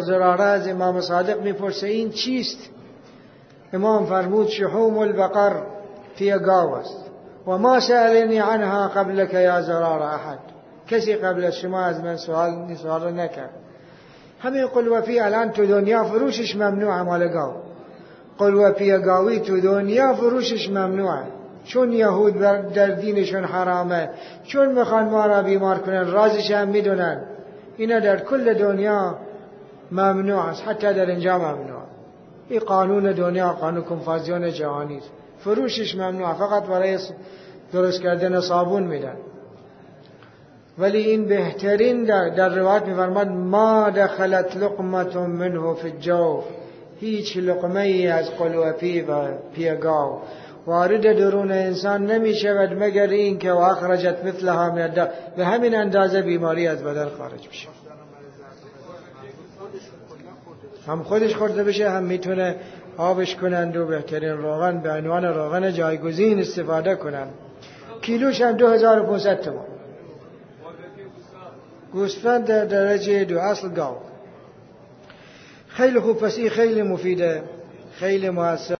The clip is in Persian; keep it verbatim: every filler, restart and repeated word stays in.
زراره از امام صادق میپرسه این چیست؟ امام فرمود شحوم البقر پی گاو است و ما سألنی عنها قبلك یا زراره احد، کسی قبل از شما از من سوال سوال نکرد. همین قلوپی الان تو دنیا فروشش ممنوع، مال گاو. قلوپی گاوی تو دنیا فروشش ممنوعه، چون یهود در دینشون حرامه، چون میخوان ما را بیمار کنن، رازش هم میدونن. اینا در کل دنیا ممنوع است، حتی در اینجا ممنوع. این قانون دنیا، قانون کنفانسیون جهانی است. فروشش ممنوع، فقط برای درست کردن صابون میدن. ولی این بهترین در, در روایت میفرماد ما دخلت لقمة منه فی الجوف، هیچ لقمه ای از قلوپی و پیگاو وارد درون انسان نمی شود مگر این که و اخرجت مثلها من الدم، به همین اندازه بیماری از بدن خارج میشه. هم خودش خورده بشه، هم میتونه آبش کنند و بهترین روغن به عنوان روغن جایگزین استفاده کنند. کیلوش هم دو هزار و پانصد تومان. گوسفند در درجه دو، اصل گاو. خیلی خوب، پس این خیلی مفیده، خیلی مؤثر.